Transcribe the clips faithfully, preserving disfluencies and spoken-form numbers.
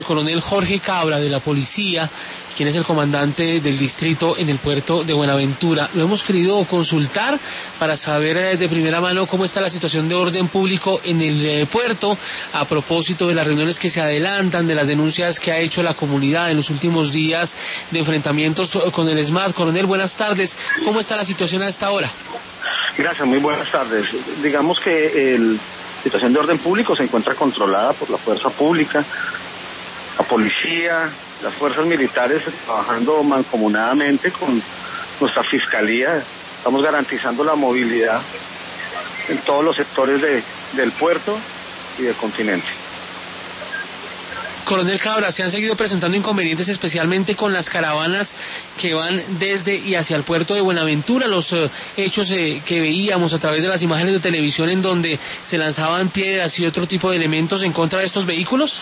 coronel Jorge Cabra de la policía, quien es el comandante del distrito en el puerto de Buenaventura. Lo hemos querido consultar para saber de primera mano cómo está la situación de orden público en el puerto, a propósito de las reuniones que se adelantan, de las denuncias que ha hecho la comunidad en los últimos días de enfrentamientos con el ESMAD. Coronel, buenas tardes. ¿Cómo está la situación a esta hora? Gracias, muy buenas tardes. Digamos que la situación de orden público se encuentra controlada por la fuerza pública, la policía, las fuerzas militares trabajando mancomunadamente con nuestra fiscalía. Estamos garantizando la movilidad en todos los sectores de, del puerto y del continente. Coronel Cabra, se han seguido presentando inconvenientes especialmente con las caravanas que van desde y hacia el puerto de Buenaventura, los eh, hechos eh, que veíamos a través de las imágenes de televisión en donde se lanzaban piedras y otro tipo de elementos en contra de estos vehículos.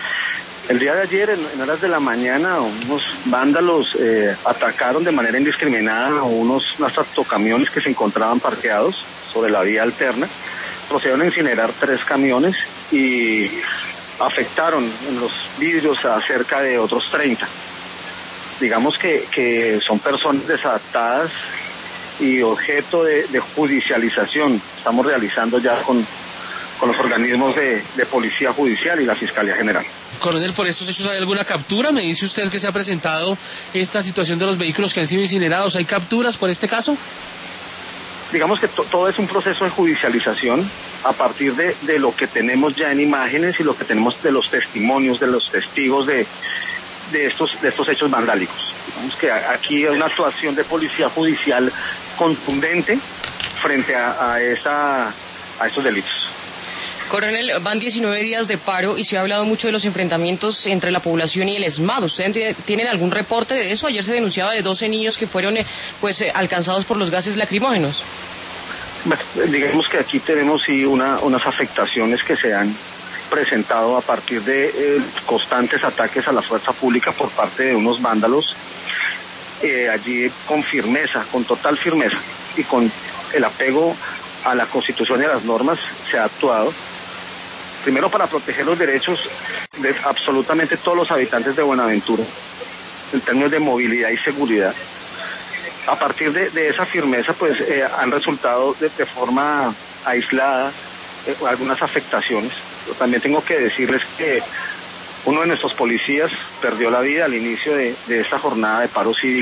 El día de ayer, en, en horas de la mañana, unos vándalos eh, atacaron de manera indiscriminada a unos, unos tractocamiones que se encontraban parqueados sobre la vía alterna. Procedieron a incinerar tres camiones y afectaron en los vidrios a cerca de otros treinta. Digamos que, que son personas desadaptadas y objeto de, de judicialización. Estamos realizando ya con, con los organismos de, de policía judicial y la Fiscalía General. Coronel, ¿por estos hechos hay alguna captura? Me dice usted que se ha presentado esta situación de los vehículos que han sido incinerados. ¿Hay capturas por este caso? Digamos que to, todo es un proceso de judicialización a partir de, de lo que tenemos ya en imágenes y lo que tenemos de los testimonios, de los testigos de, de, estos, de estos hechos vandálicos. Digamos que aquí hay una actuación de policía judicial contundente frente a, a, esa, a estos delitos. Coronel, van diecinueve días de paro y se ha hablado mucho de los enfrentamientos entre la población y el ESMAD. ¿Ustedes tienen algún reporte de eso? Ayer se denunciaba de doce niños que fueron eh, pues eh, alcanzados por los gases lacrimógenos. Bueno, digamos que aquí tenemos sí una, unas afectaciones que se han presentado a partir de eh, constantes ataques a la fuerza pública por parte de unos vándalos. Eh, allí con firmeza, con total firmeza y con el apego a la Constitución y a las normas se ha actuado. Primero, para proteger los derechos de absolutamente todos los habitantes de Buenaventura, en términos de movilidad y seguridad. A partir de, de esa firmeza, pues eh, han resultado de, de forma aislada eh, algunas afectaciones. Yo también tengo que decirles que uno de nuestros policías perdió la vida al inicio de, de esta jornada de paro cívico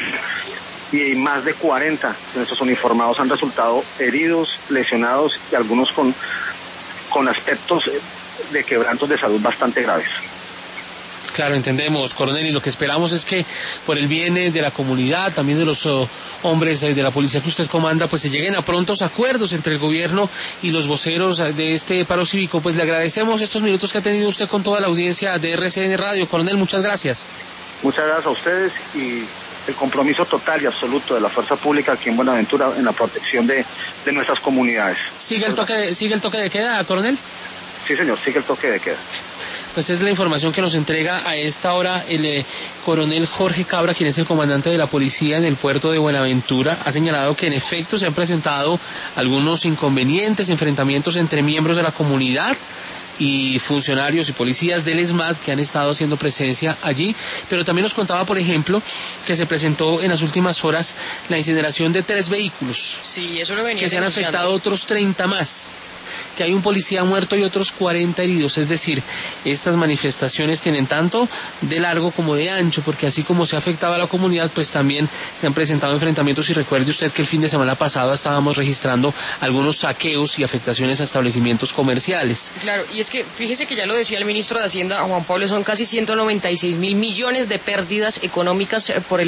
y más de cuarenta de nuestros uniformados han resultado heridos, lesionados y algunos con, con aspectos de quebrantos de salud bastante graves. Claro, entendemos, coronel, y lo que esperamos es que por el bien de la comunidad, también de los uh, hombres de la policía que usted comanda, pues se lleguen a prontos acuerdos entre el gobierno y los voceros de este paro cívico. Pues le agradecemos estos minutos que ha tenido usted con toda la audiencia de R C N Radio. Coronel, muchas gracias. Muchas gracias a ustedes y el compromiso total y absoluto de la fuerza pública aquí en Buenaventura en la protección de, de nuestras comunidades. ¿Sigue el toque de, sigue el toque de queda, coronel? Sí, señor, sigue el toque de queda. Pues es la información que nos entrega a esta hora el eh, coronel Jorge Cabra, quien es el comandante de la policía en el puerto de Buenaventura. Ha señalado que en efecto se han presentado algunos inconvenientes, enfrentamientos entre miembros de la comunidad y funcionarios y policías del ESMAD que han estado haciendo presencia allí, pero también nos contaba, por ejemplo, que se presentó en las últimas horas la incineración de tres vehículos. Sí, eso lo venía que se han afectado otros treinta más, que hay un policía muerto y otros cuarenta heridos. Es decir, estas manifestaciones tienen tanto de largo como de ancho, porque así como se ha afectado a la comunidad, pues también se han presentado enfrentamientos. Y recuerde usted que el fin de semana pasado estábamos registrando algunos saqueos y afectaciones a establecimientos comerciales. Claro, y es que fíjese que ya lo decía el ministro de Hacienda, Juan Pablo, son casi ciento noventa y seis mil millones de pérdidas económicas por el